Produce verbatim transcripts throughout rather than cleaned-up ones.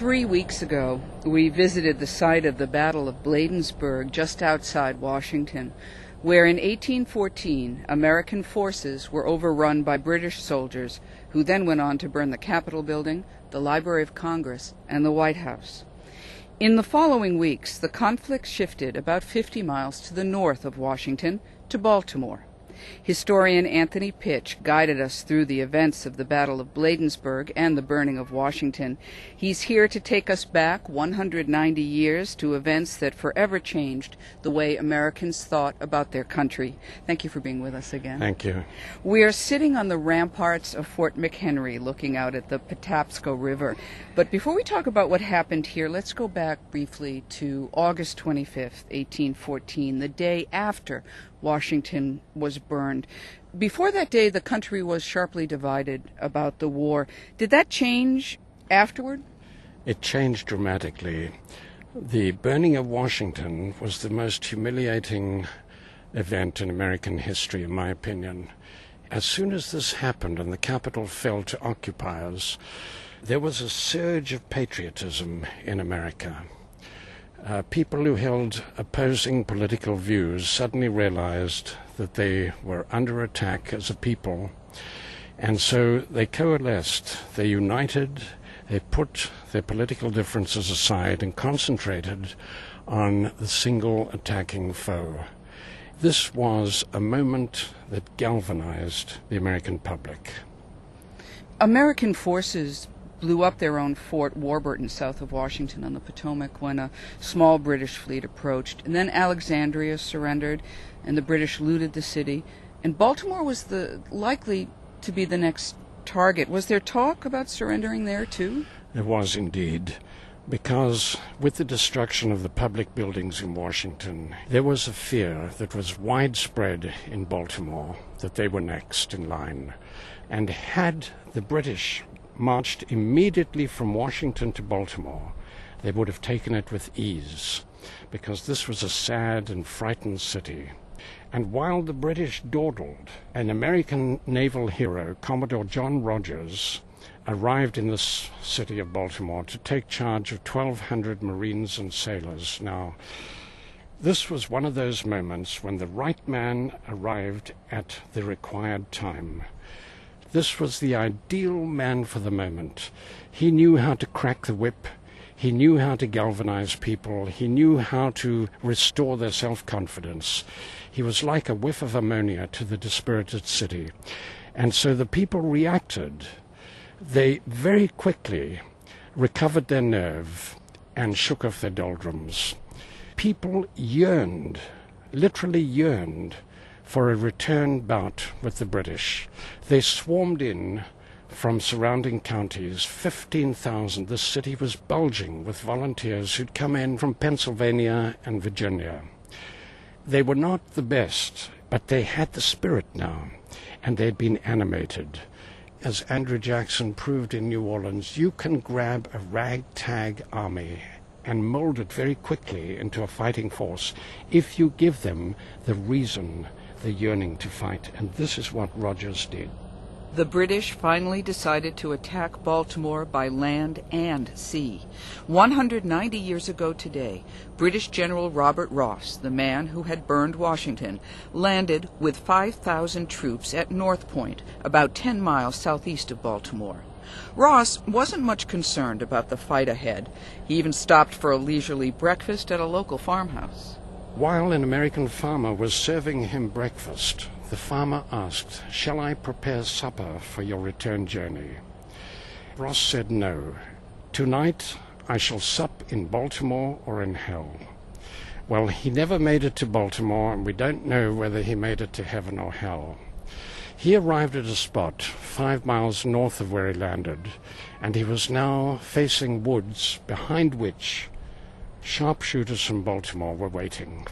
Three weeks ago, we visited the site of the Battle of Bladensburg just outside Washington, where in eighteen fourteen American forces were overrun by British soldiers who then went on to burn the Capitol building, the Library of Congress, and the White House. In the following weeks, the conflict shifted about fifty miles to the north of Washington to Baltimore. Historian Anthony Pitch guided us through the events of the Battle of Bladensburg and the burning of Washington. He's here to take us back one hundred ninety years to events that forever changed the way Americans thought about their country. Thank you for being with us again. Thank you. We are sitting on the ramparts of Fort McHenry looking out at the Patapsco River. But before we talk about what happened here, let's go back briefly to August twenty-fifth, eighteen fourteen, the day after Washington was burned. Before that day, the country was sharply divided about the war. Did that change afterward? It changed dramatically. The burning of Washington was the most humiliating event in American history, in my opinion. As soon as this happened and the Capitol fell to occupiers, there was a surge of patriotism in America. Uh, people who held opposing political views suddenly realized that they were under attack as a people, and so they coalesced, they united, they put their political differences aside and concentrated on the single attacking foe. This was a moment that galvanized the American public. American forces blew up their own Fort Warburton south of Washington on the Potomac when a small British fleet approached. And then Alexandria surrendered, and the British looted the city. And Baltimore was the likely to be the next target. Was there talk about surrendering there, too? There was indeed, because with the destruction of the public buildings in Washington, there was a fear that was widespread in Baltimore that they were next in line. And had the British marched immediately from Washington to Baltimore, they would have taken it with ease, because this was a sad and frightened city. And while the British dawdled, an American naval hero, Commodore John Rogers, arrived in this city of Baltimore to take charge of twelve hundred Marines and sailors. Now, this was one of those moments when the right man arrived at the required time. This was the ideal man for the moment. He knew how to crack the whip. He knew how to galvanize people. He knew how to restore their self-confidence. He was like a whiff of ammonia to the dispirited city. And so the people reacted. They very quickly recovered their nerve and shook off their doldrums. People yearned, literally yearned, for a return bout with the British. They swarmed in from surrounding counties, fifteen thousand. The city was bulging with volunteers who'd come in from Pennsylvania and Virginia. They were not the best, but they had the spirit now, and they'd been animated. As Andrew Jackson proved in New Orleans, you can grab a ragtag army and mold it very quickly into a fighting force if you give them the reason, the yearning to fight. And this is what Rogers did. The British finally decided to attack Baltimore by land and sea. one hundred ninety years ago today, British General Robert Ross, the man who had burned Washington, landed with five thousand troops at North Point, about ten miles southeast of Baltimore. Ross wasn't much concerned about the fight ahead. He even stopped for a leisurely breakfast at a local farmhouse. While an American farmer was serving him breakfast, the farmer asked, "Shall I prepare supper for your return journey?" Ross said no. "Tonight I shall sup in Baltimore or in hell." Well, he never made it to Baltimore, and we don't know whether he made it to heaven or hell. He arrived at a spot five miles north of where he landed, and he was now facing woods behind which sharpshooters from Baltimore were waiting.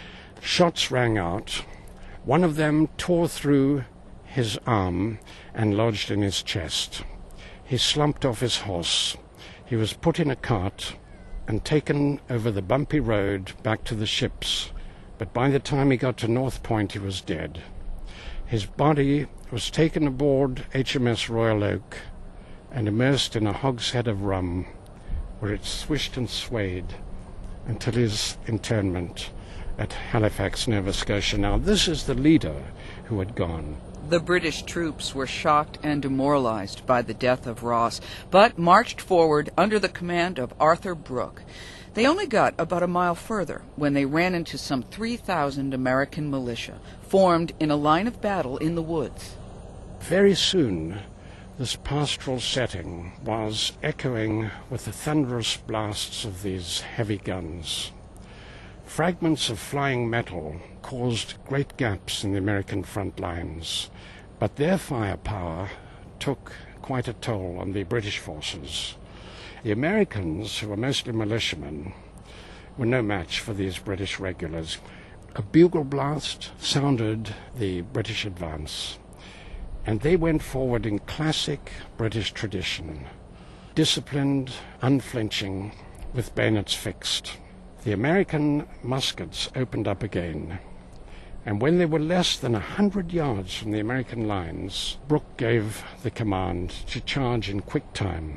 Shots rang out. One of them tore through his arm and lodged in his chest. He slumped off his horse. He was put in a cart and taken over the bumpy road back to the ships, but by the time he got to North Point, he was dead. His body was taken aboard H M S Royal Oak and immersed in a hogshead of rum where it swished and swayed until his internment at Halifax, Nova Scotia. Now, this is the leader who had gone. The British troops were shocked and demoralized by the death of Ross, but marched forward under the command of Arthur Brooke. They only got about a mile further when they ran into some three thousand American militia, formed in a line of battle in the woods. Very soon, this pastoral setting was echoing with the thunderous blasts of these heavy guns. Fragments of flying metal caused great gaps in the American front lines, but their firepower took quite a toll on the British forces. The Americans, who were mostly militiamen, were no match for these British regulars. A bugle blast sounded the British advance, and they went forward in classic British tradition, disciplined, unflinching, with bayonets fixed. The American muskets opened up again, and when they were less than a hundred yards from the American lines, Brooke gave the command to charge in quick time.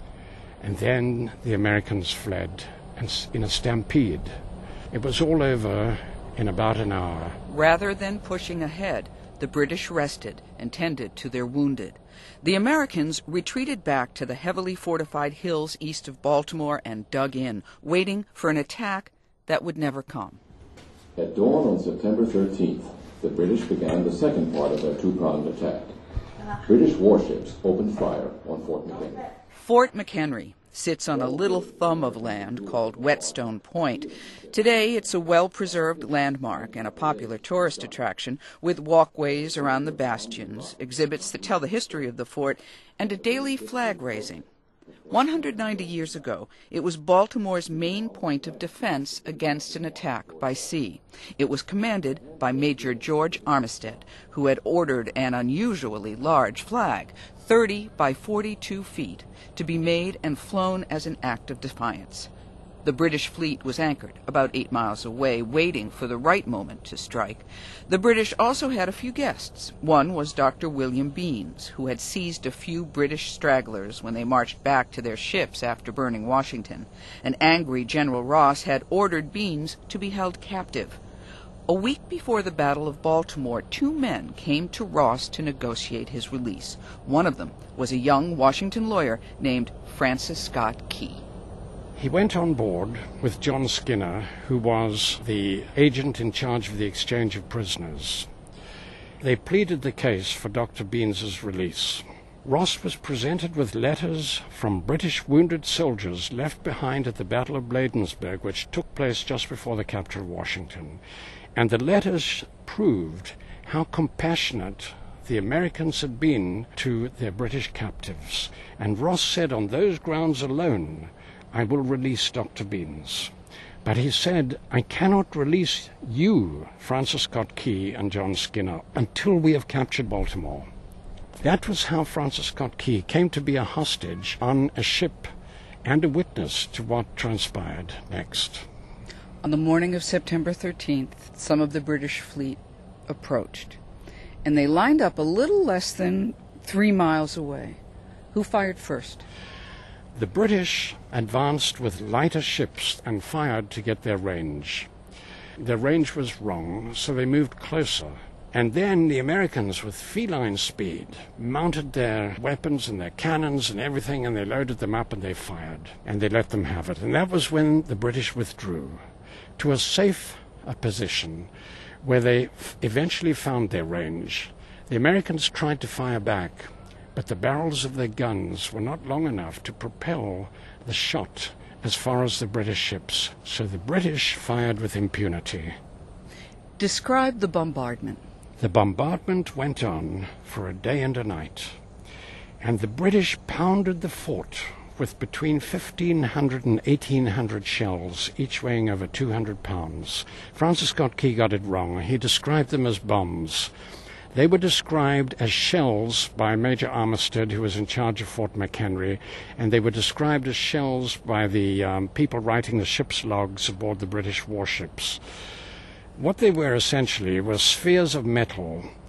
And then the Americans fled in a stampede. It was all over in about an hour. Rather than pushing ahead, the British rested and tended to their wounded. The Americans retreated back to the heavily fortified hills east of Baltimore and dug in, waiting for an attack that would never come. At dawn on September thirteenth, the British began the second part of their two-pronged attack. British warships opened fire on Fort McHenry. Fort McHenry sits on a little thumb of land called Whetstone Point. Today, it's a well-preserved landmark and a popular tourist attraction with walkways around the bastions, exhibits that tell the history of the fort, and a daily flag raising. one hundred ninety years ago, it was Baltimore's main point of defense against an attack by sea. It was commanded by Major George Armistead, who had ordered an unusually large flag, thirty by forty-two feet, to be made and flown as an act of defiance. The British fleet was anchored about eight miles away, waiting for the right moment to strike. The British also had a few guests. One was Doctor William Beans, who had seized a few British stragglers when they marched back to their ships after burning Washington. An angry General Ross had ordered Beans to be held captive. A week before the Battle of Baltimore, two men came to Ross to negotiate his release. One of them was a young Washington lawyer named Francis Scott Key. He went on board with John Skinner, who was the agent in charge of the exchange of prisoners. They pleaded the case for Doctor Beans's release. Ross was presented with letters from British wounded soldiers left behind at the Battle of Bladensburg, which took place just before the capture of Washington. And the letters proved how compassionate the Americans had been to their British captives. And Ross said, on those grounds alone, I will release Doctor Beans. But he said, I cannot release you, Francis Scott Key and John Skinner, until we have captured Baltimore. That was how Francis Scott Key came to be a hostage on a ship and a witness to what transpired next. On the morning of September thirteenth, some of the British fleet approached, and they lined up a little less than three miles away. Who fired first? The British advanced with lighter ships and fired to get their range. Their range was wrong, so they moved closer. And then the Americans, with feline speed, mounted their weapons and their cannons and everything, and they loaded them up and they fired. And they let them have it. And that was when the British withdrew to a safe a position where they f- eventually found their range. The Americans tried to fire back, but the barrels of their guns were not long enough to propel the shot as far as the British ships, so the British fired with impunity. Describe the bombardment. The bombardment went on for a day and a night, and the British pounded the fort with between fifteen hundred and eighteen hundred shells, each weighing over two hundred pounds. Francis Scott Key got it wrong. He described them as bombs. They were described as shells by Major Armistead, who was in charge of Fort McHenry, and they were described as shells by the um, people writing the ship's logs aboard the British warships. What they were essentially were spheres of metal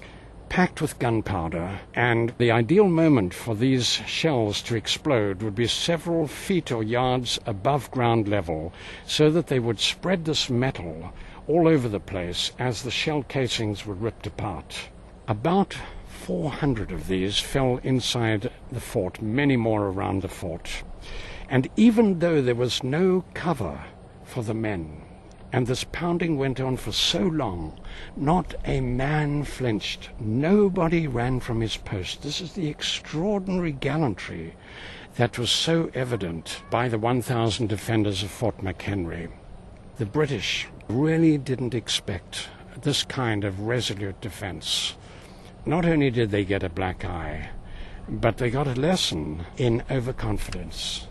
packed with gunpowder, and the ideal moment for these shells to explode would be several feet or yards above ground level, so that they would spread this metal all over the place as the shell casings were ripped apart. About four hundred of these fell inside the fort, many more around the fort. And even though there was no cover for the men, and this pounding went on for so long, not a man flinched. Nobody ran from his post. This is the extraordinary gallantry that was so evident by the one thousand defenders of Fort McHenry. The British really didn't expect this kind of resolute defense. Not only did they get a black eye, but they got a lesson in overconfidence.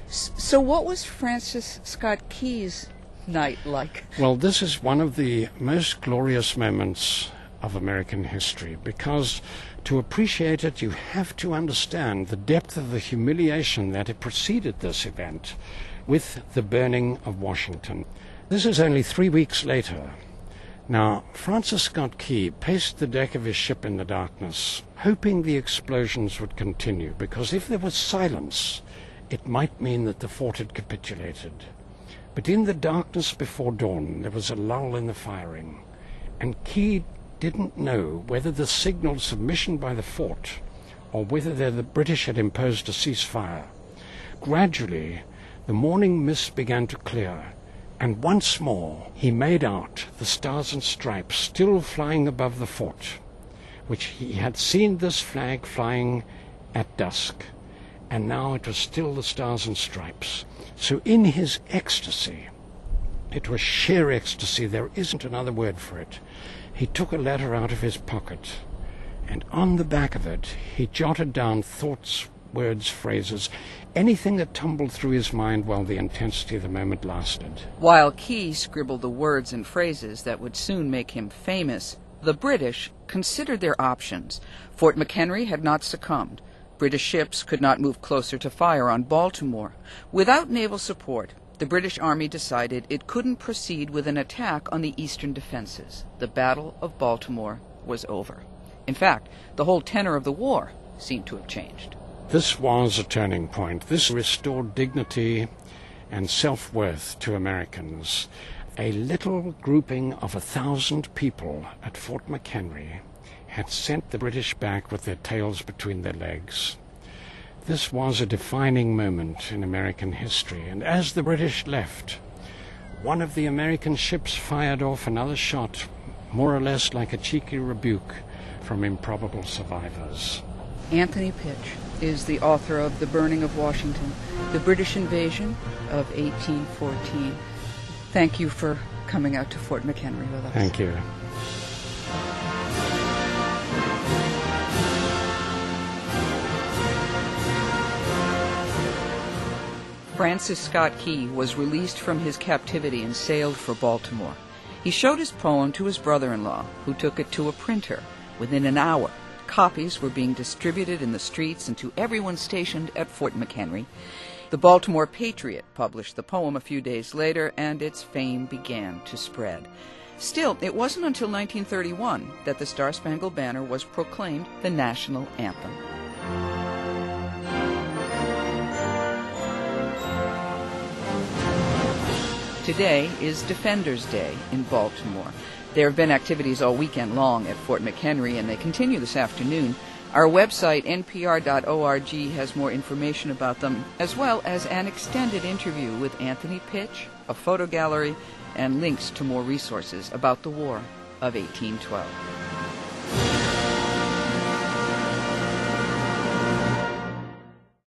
So what was Francis Scott Key's night like? Well, this is one of the most glorious moments of American history, because to appreciate it, you have to understand the depth of the humiliation that had preceded this event with the burning of Washington. This is only three weeks later. Now, Francis Scott Key paced the deck of his ship in the darkness, hoping the explosions would continue, because if there was silence, it might mean that the fort had capitulated. But in the darkness before dawn, there was a lull in the firing, and Key didn't know whether the signal submission by the fort or whether the British had imposed a ceasefire. Gradually, the morning mist began to clear, and once more he made out the Stars and Stripes still flying above the fort, which he had seen this flag flying at dusk, and now it was still the Stars and Stripes. So in his ecstasy, it was sheer ecstasy, there isn't another word for it, he took a letter out of his pocket, and on the back of it he jotted down thoughts, words, phrases, anything that tumbled through his mind while the intensity of the moment lasted. While Key scribbled the words and phrases that would soon make him famous, the British considered their options. Fort McHenry had not succumbed. British ships could not move closer to fire on Baltimore. Without naval support, the British Army decided it couldn't proceed with an attack on the eastern defenses. The Battle of Baltimore was over. In fact, the whole tenor of the war seemed to have changed. This was a turning point. This restored dignity and self-worth to Americans. A little grouping of a thousand people at Fort McHenry had sent the British back with their tails between their legs. This was a defining moment in American history, and as the British left, one of the American ships fired off another shot, more or less like a cheeky rebuke from improbable survivors. Anthony Pitch is the author of The Burning of Washington, The British Invasion of eighteen fourteen. Thank you for coming out to Fort McHenry with us. Thank you. Francis Scott Key was released from his captivity and sailed for Baltimore. He showed his poem to his brother-in-law, who took it to a printer. Within an hour, copies were being distributed in the streets and to everyone stationed at Fort McHenry. The Baltimore Patriot published the poem a few days later, and its fame began to spread. Still, it wasn't until nineteen thirty-one that the Star-Spangled Banner was proclaimed the national anthem. Today is Defenders Day in Baltimore. There have been activities all weekend long at Fort McHenry, and they continue this afternoon. Our website, N P R dot org, has more information about them, as well as an extended interview with Anthony Pitch, a photo gallery, and links to more resources about the War of eighteen twelve.